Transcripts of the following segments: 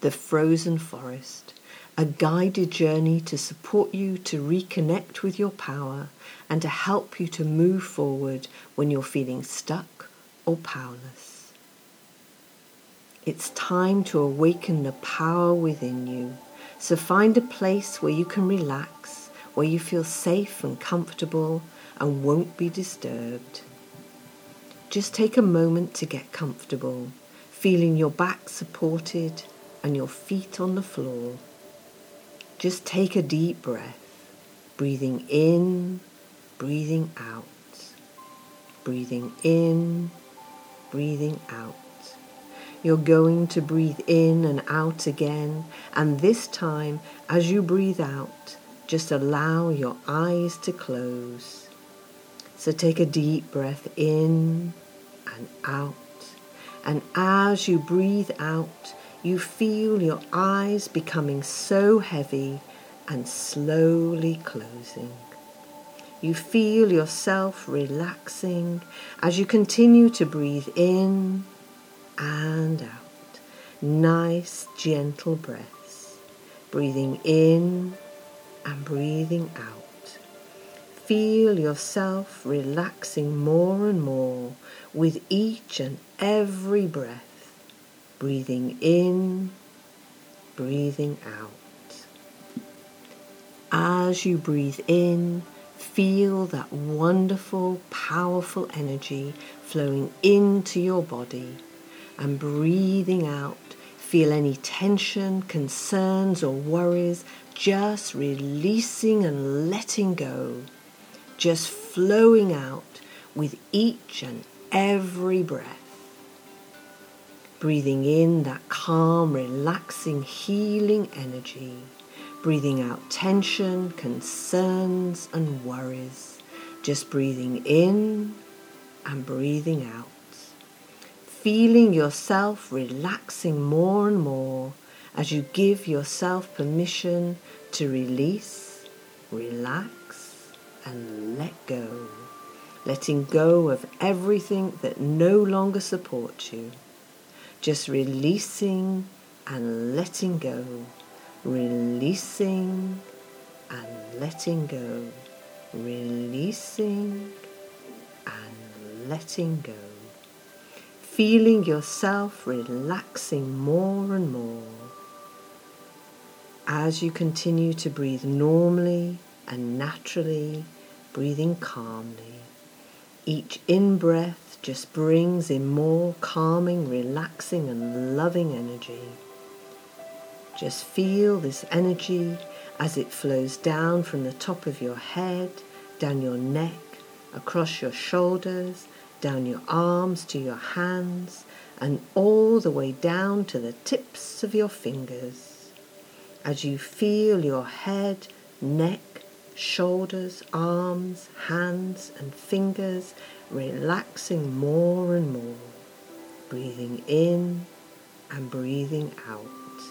The Frozen Forest, a guided journey to support you to reconnect with your power and to help you to move forward when you're feeling stuck or powerless. It's time to awaken the power within you, so find a place where you can relax, where you feel safe and comfortable and won't be disturbed. Just take a moment to get comfortable, feeling your back supported and your feet on the floor. Just take a deep breath, breathing in, breathing out, breathing in, breathing out. You're going to breathe in and out again, and this time, as you breathe out, just allow your eyes to close. So take a deep breath in and out, and as you breathe out, you feel your eyes becoming so heavy and slowly closing. You feel yourself relaxing as you continue to breathe in and out. Nice, gentle breaths. Breathing in and breathing out. Feel yourself relaxing more and more with each and every breath. Breathing in, breathing out. As you breathe in, feel that wonderful, powerful energy flowing into your body. And breathing out, feel any tension, concerns or worries just releasing and letting go. Just flowing out with each and every breath. Breathing in that calm, relaxing, healing energy. Breathing out tension, concerns and worries. Just breathing in and breathing out. Feeling yourself relaxing more and more as you give yourself permission to release, relax and let go. Letting go of everything that no longer supports you. Just releasing and letting go, releasing and letting go, releasing and letting go. Feeling yourself relaxing more and more. As you continue to breathe normally and naturally, breathing calmly. Each in-breath just brings in more calming, relaxing and loving energy. Just feel this energy as it flows down from the top of your head, down your neck, across your shoulders, down your arms to your hands, and all the way down to the tips of your fingers. As you feel your head, neck, shoulders, arms, hands and fingers relaxing more and more, breathing in and breathing out.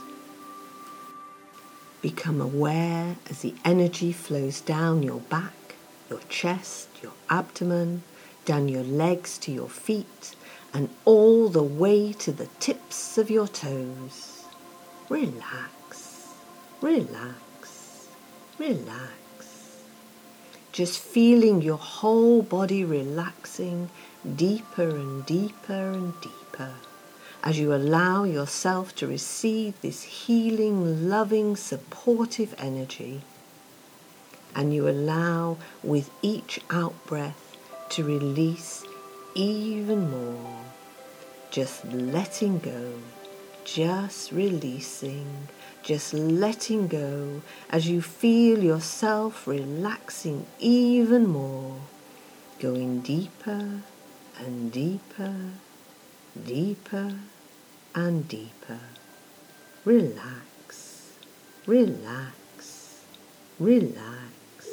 Become aware as the energy flows down your back, your chest, your abdomen, down your legs to your feet, and all the way to the tips of your toes. Relax, relax, relax. Just feeling your whole body relaxing deeper and deeper and deeper as you allow yourself to receive this healing, loving, supportive energy. And you allow with each out-breath to release even more. Just letting go, just releasing, just letting go as you feel yourself relaxing even more, going deeper and deeper, deeper and deeper. Relax, relax, relax.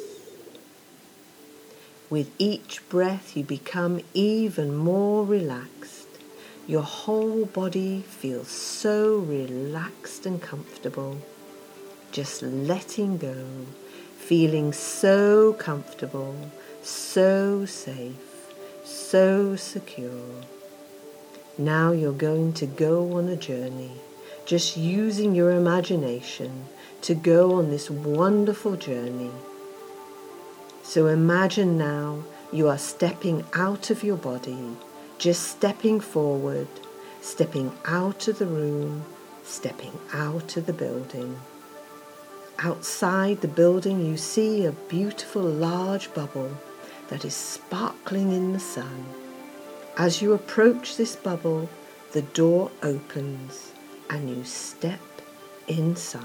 With each breath you become even more relaxed. Your whole body feels so relaxed and comfortable. Just letting go, feeling so comfortable, so safe, so secure. Now you're going to go on a journey just using your imagination to go on this wonderful journey. So imagine now you are stepping out of your body, just stepping forward, stepping out of the room, stepping out of the building. Outside the building you see a beautiful large bubble that is sparkling in the sun. As you approach this bubble, the door opens and you step inside.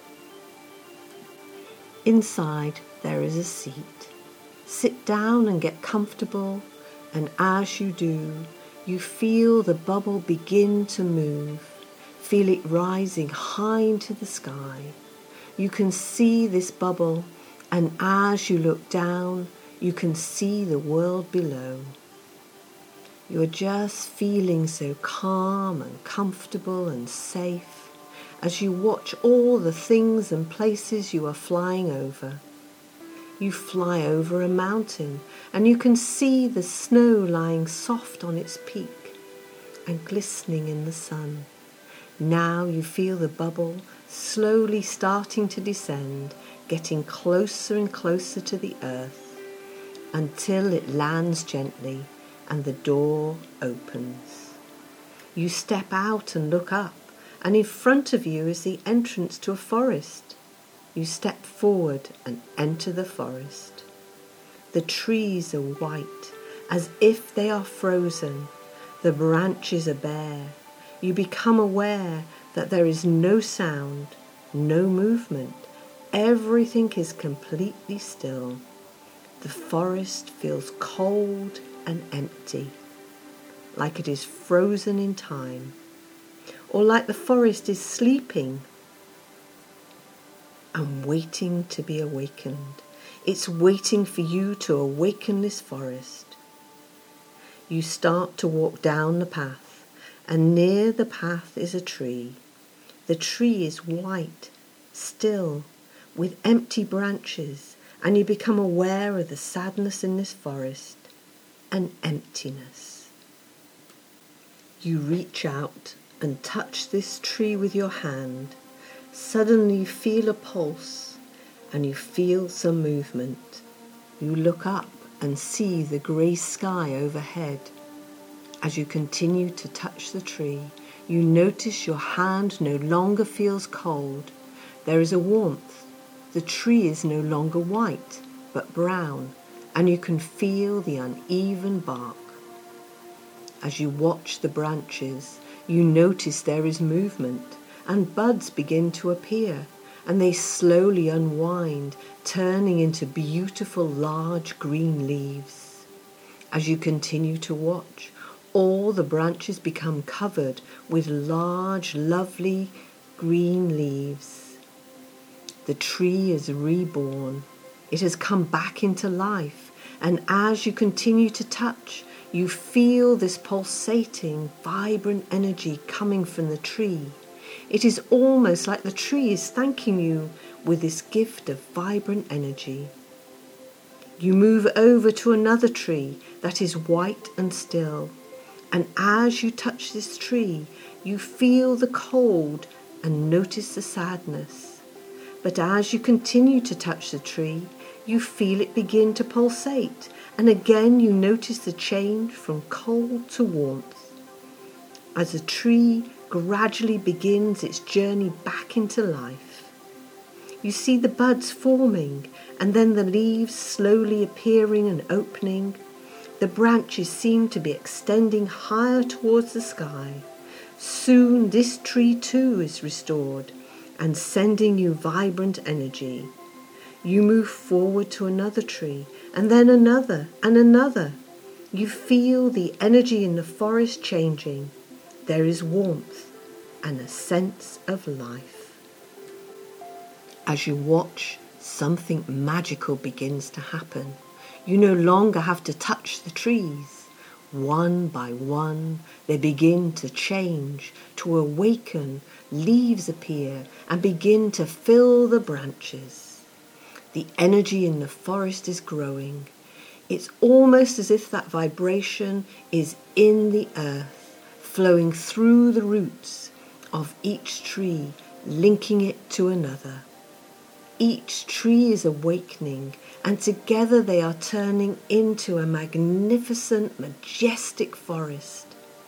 Inside there is a seat. Sit down and get comfortable, and as you do, you feel the bubble begin to move. Feel it rising high into the sky. You can see this bubble, and as you look down, you can see the world below. You are just feeling so calm and comfortable and safe as you watch all the things and places you are flying over. You fly over a mountain and you can see the snow lying soft on its peak and glistening in the sun. Now you feel the bubble slowly starting to descend, getting closer and closer to the earth until it lands gently and the door opens. You step out and look up, and in front of you is the entrance to a forest. You step forward and enter the forest. The trees are white, as if they are frozen. The branches are bare. You become aware that there is no sound, no movement. Everything is completely still. The forest feels cold and empty, like it is frozen in time, or like the forest is sleeping and waiting to be awakened. It's waiting for you to awaken this forest. You start to walk down the path, and near the path is a tree. The tree is white, still, with empty branches, and you become aware of the sadness in this forest and emptiness. You reach out and touch this tree with your hand. Suddenly you feel a pulse and you feel some movement. You look up and see the grey sky overhead. As you continue to touch the tree, you notice your hand no longer feels cold. There is a warmth. The tree is no longer white, but brown, and you can feel the uneven bark. As you watch the branches, you notice there is movement, and buds begin to appear, and they slowly unwind, turning into beautiful large green leaves. As you continue to watch, all the branches become covered with large, lovely green leaves. The tree is reborn. It has come back into life, and as you continue to touch, you feel this pulsating, vibrant energy coming from the tree. It is almost like the tree is thanking you with this gift of vibrant energy. You move over to another tree that is white and still, and as you touch this tree, you feel the cold and notice the sadness. But as you continue to touch the tree, you feel it begin to pulsate, and again you notice the change from cold to warmth. As the tree gradually begins its journey back into life, you see the buds forming, and then the leaves slowly appearing and opening. The branches seem to be extending higher towards the sky. Soon this tree too is restored and sending you vibrant energy. You move forward to another tree, and then another and another. You feel the energy in the forest changing. There is warmth and a sense of life. As you watch, something magical begins to happen. You no longer have to touch the trees. One by one, they begin to change, to awaken. Leaves appear and begin to fill the branches. The energy in the forest is growing. It's almost as if that vibration is in the earth, flowing through the roots of each tree, linking it to another. Each tree is awakening, and together they are turning into a magnificent, majestic forest.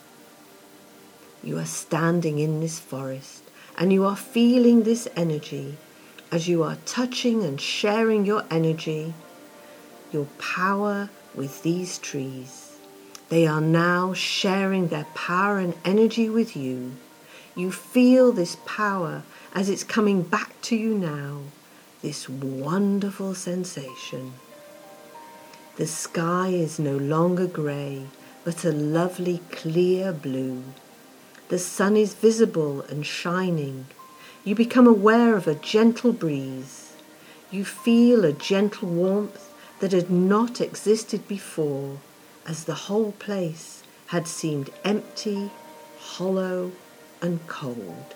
You are standing in this forest, and you are feeling this energy as you are touching and sharing your energy, your power with these trees. They are now sharing their power and energy with you. You feel this power as it's coming back to you now, this wonderful sensation. The sky is no longer grey, but a lovely clear blue. The sun is visible and shining. You become aware of a gentle breeze. You feel a gentle warmth that had not existed before, as the whole place had seemed empty, hollow, and cold.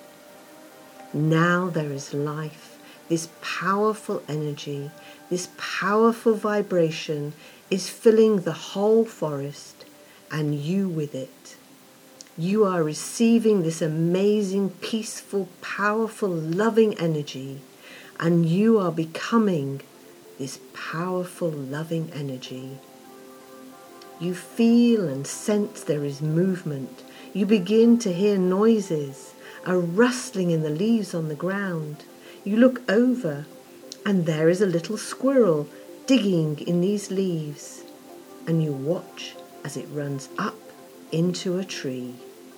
Now there is life. This powerful energy, this powerful vibration is filling the whole forest, and you with it. You are receiving this amazing, peaceful, powerful, loving energy, and you are becoming this powerful, loving energy. You feel and sense there is movement. You begin to hear noises, a rustling in the leaves on the ground. You look over, and there is a little squirrel digging in these leaves, and you watch as it runs up into a tree.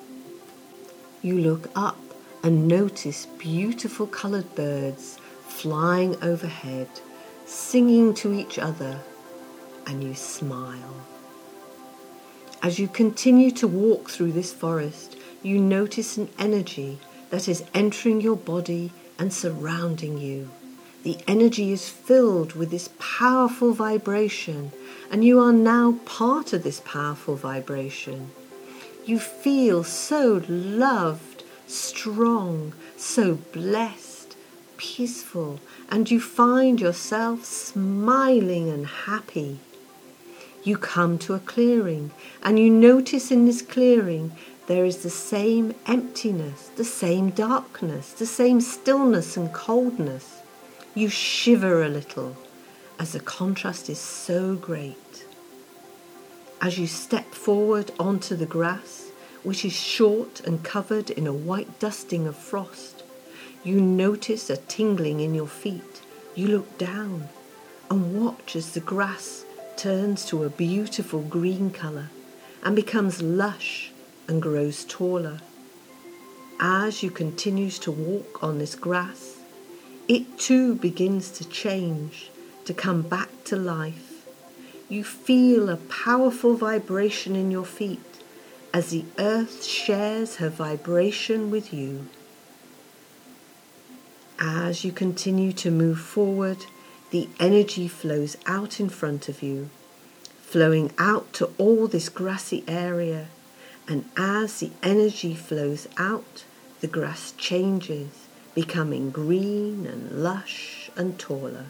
You look up and notice beautiful coloured birds flying overhead, singing to each other, and you smile. As you continue to walk through this forest, you notice an energy that is entering your body and surrounding you. The energy is filled with this powerful vibration, and you are now part of this powerful vibration. You feel so loved, strong, so blessed, peaceful, and you find yourself smiling and happy. You come to a clearing, and you notice in this clearing there is the same emptiness, the same darkness, the same stillness and coldness. You shiver a little as the contrast is so great. As you step forward onto the grass, which is short and covered in a white dusting of frost, you notice a tingling in your feet. You look down and watch as the grass turns to a beautiful green colour and becomes lush and grows taller. As you continue to walk on this grass, it too begins to change, to come back to life. You feel a powerful vibration in your feet as the earth shares her vibration with you. As you continue to move forward, the energy flows out in front of you, flowing out to all this grassy area. And as the energy flows out, the grass changes, becoming green and lush and taller.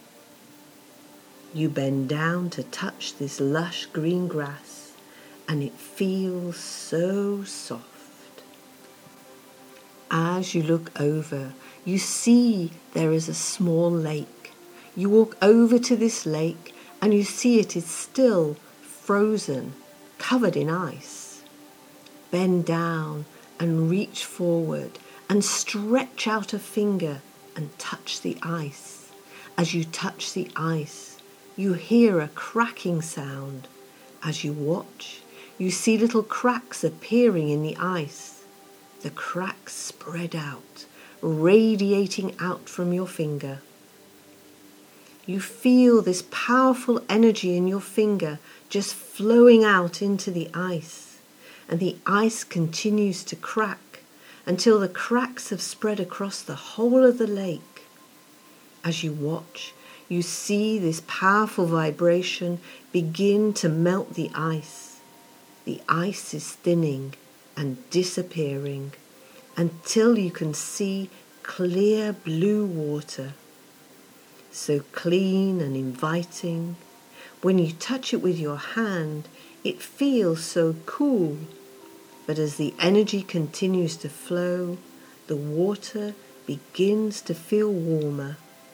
You bend down to touch this lush green grass, and it feels so soft. As you look over, you see there is a small lake. You walk over to this lake, and you see it is still frozen, covered in ice. Bend down and reach forward and stretch out a finger and touch the ice. As you touch the ice, you hear a cracking sound. As you watch, you see little cracks appearing in the ice. The cracks spread out, radiating out from your finger. You feel this powerful energy in your finger just flowing out into the ice. And the ice continues to crack until the cracks have spread across the whole of the lake. As you watch, you see this powerful vibration begin to melt the ice. The ice is thinning and disappearing until you can see clear blue water, so clean and inviting. When you touch it with your hand, it feels so cool. But as the energy continues to flow, the water begins to feel warmer.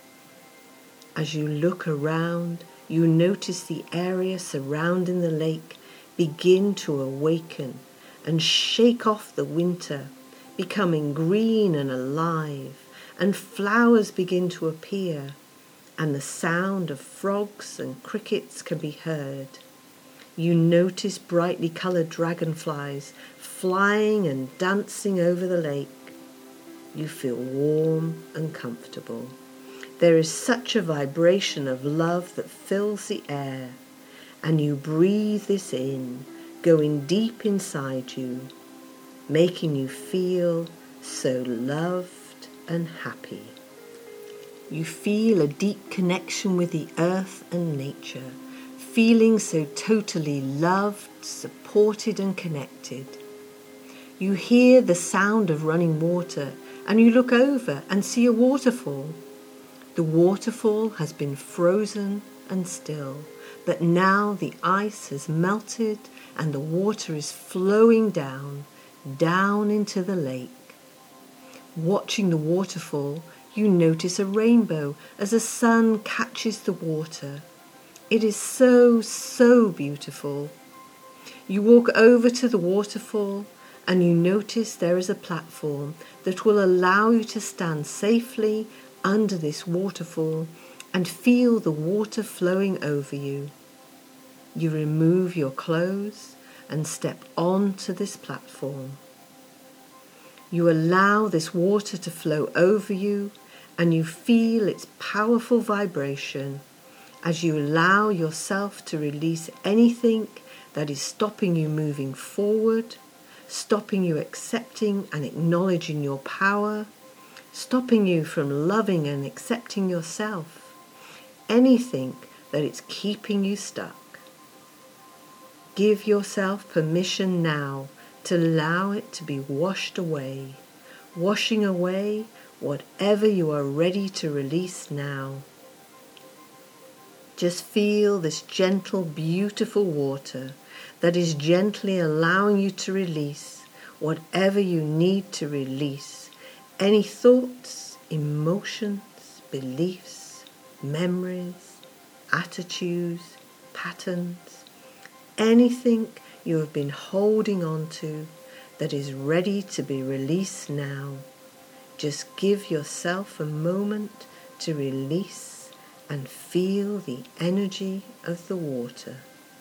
As you look around, you notice the area surrounding the lake begin to awaken and shake off the winter, becoming green and alive, and flowers begin to appear, and the sound of frogs and crickets can be heard. You notice brightly coloured dragonflies flying and dancing over the lake. You feel warm and comfortable. There is such a vibration of love that fills the air, and you breathe this in, going deep inside you, making you feel so loved and happy. You feel a deep connection with the earth and nature, feeling so totally loved, supported and connected. You hear the sound of running water, and you look over and see a waterfall. The waterfall has been frozen and still, but now the ice has melted and the water is flowing down into the lake. Watching the waterfall, you notice a rainbow as the sun catches the water. It is so, so beautiful. You walk over to the waterfall and you notice there is a platform that will allow you to stand safely under this waterfall and feel the water flowing over you. You remove your clothes and step onto this platform. You allow this water to flow over you and you feel its powerful vibration as you allow yourself to release anything that is stopping you moving forward, stopping you accepting and acknowledging your power, stopping you from loving and accepting yourself, anything that is keeping you stuck. Give yourself permission now to allow it to be washed away, washing away whatever you are ready to release now. Just feel this gentle, beautiful water that is gently allowing you to release whatever you need to release. Any thoughts, emotions, beliefs, memories, attitudes, patterns, anything you have been holding on to that is ready to be released now. Just give yourself a moment to release and feel the energy of the water.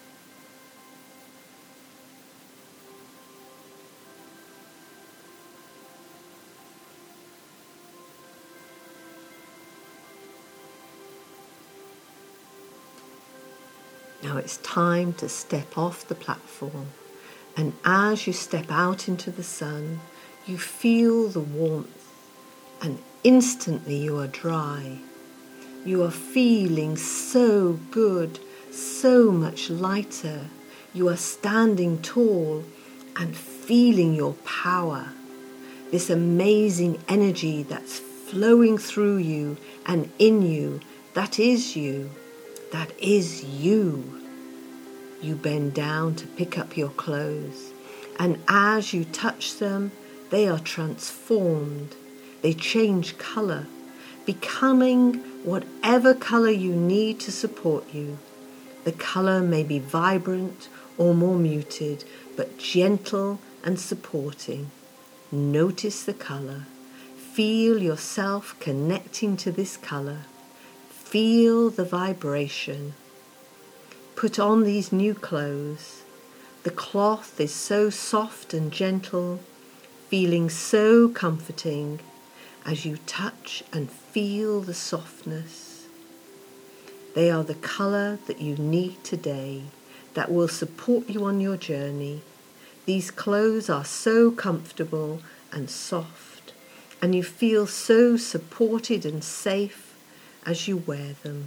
Now it's time to step off the platform, and as you step out into the sun, you feel the warmth, and instantly you are dry. You are feeling so good, so much lighter. You are standing tall and feeling your power. This amazing energy that's flowing through you and in you, that is you. That is you. You bend down to pick up your clothes, and as you touch them, they are transformed. They change colour, becoming whatever colour you need to support you. The colour may be vibrant or more muted, but gentle and supporting. Notice the colour. Feel yourself connecting to this colour. Feel the vibration. Put on these new clothes. The cloth is so soft and gentle, feeling so comforting as you touch and feel the softness. They are the colour that you need today, that will support you on your journey. These clothes are so comfortable and soft, and you feel so supported and safe as you wear them.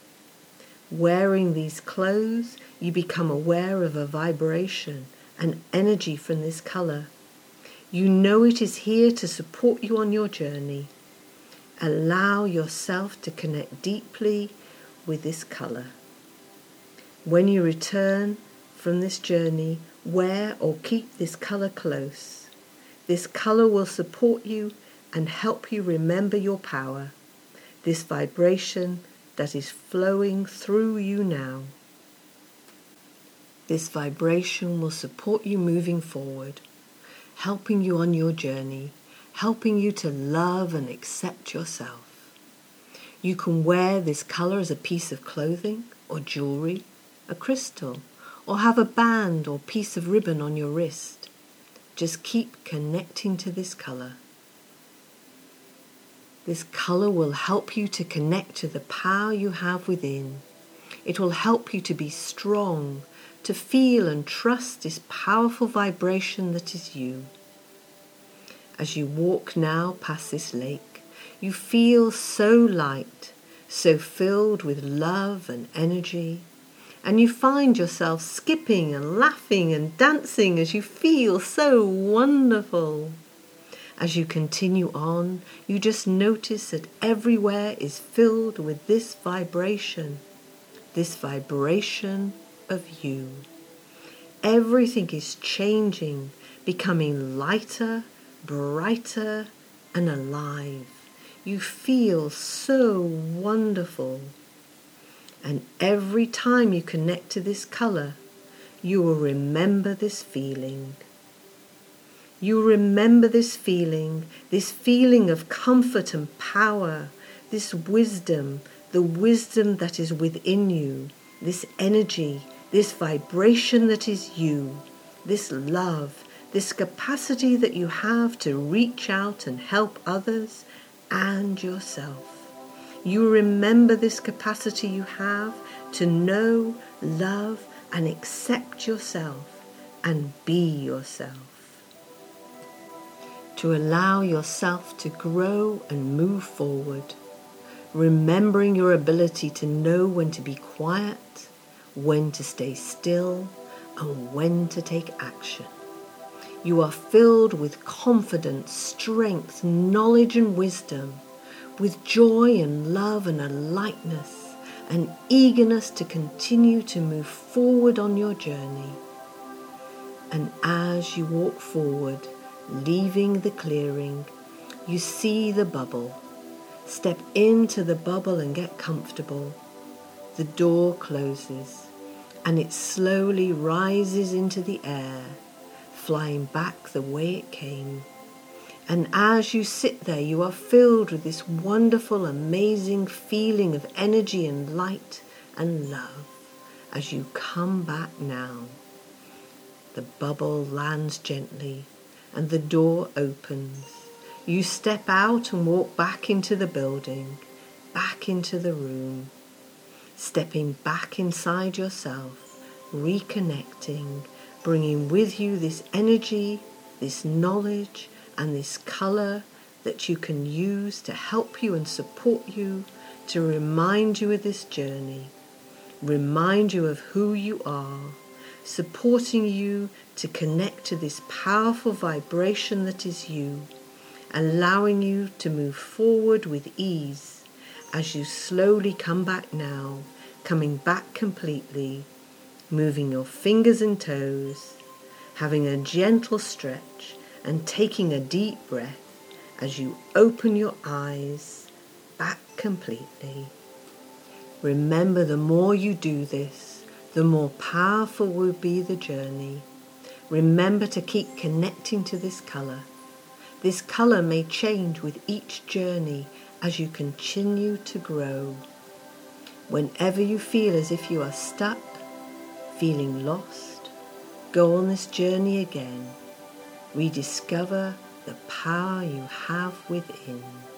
Wearing these clothes, you become aware of a vibration, an energy from this colour. You know it is here to support you on your journey. Allow yourself to connect deeply with this colour. When you return from this journey, wear or keep this colour close. This colour will support you and help you remember your power, this vibration that is flowing through you now. This vibration will support you moving forward, helping you on your journey, helping you to love and accept yourself. You can wear this color as a piece of clothing or jewelry, a crystal, or have a band or piece of ribbon on your wrist. Just keep connecting to this color. This color will help you to connect to the power you have within. It will help you to be strong, to feel and trust this powerful vibration that is you. As you walk now past this lake, you feel so light, so filled with love and energy, and you find yourself skipping and laughing and dancing as you feel so wonderful. As you continue on, you just notice that everywhere is filled with this vibration of you. Everything is changing, becoming lighter, brighter, and alive. You feel so wonderful. And every time you connect to this color, you will remember this feeling. You remember this feeling of comfort and power, this wisdom, the wisdom that is within you, this energy, this vibration that is you, this love, this capacity that you have to reach out and help others and yourself. You remember this capacity you have to know, love, and accept yourself and be yourself. To allow yourself to grow and move forward, remembering your ability to know when to be quiet, when to stay still, and when to take action. You are filled with confidence, strength, knowledge, and wisdom, with joy and love and a lightness, an eagerness to continue to move forward on your journey. And as you walk forward, leaving the clearing, you see the bubble. Step into the bubble and get comfortable. The door closes, and it slowly rises into the air, flying back the way it came. And as you sit there, you are filled with this wonderful, amazing feeling of energy and light and love as you come back now. The bubble lands gently and the door opens. You step out and walk back into the building, back into the room, stepping back inside yourself, reconnecting, bringing with you this energy, this knowledge, and this color that you can use to help you and support you, to remind you of this journey, remind you of who you are, supporting you to connect to this powerful vibration that is you, allowing you to move forward with ease as you slowly come back now, coming back completely, moving your fingers and toes, having a gentle stretch, and taking a deep breath as you open your eyes back completely. Remember, the more you do this, the more powerful will be the journey. Remember to keep connecting to this color. This color may change with each journey as you continue to grow. Whenever you feel as if you are stuck, feeling lost, go on this journey again. Rediscover the power you have within.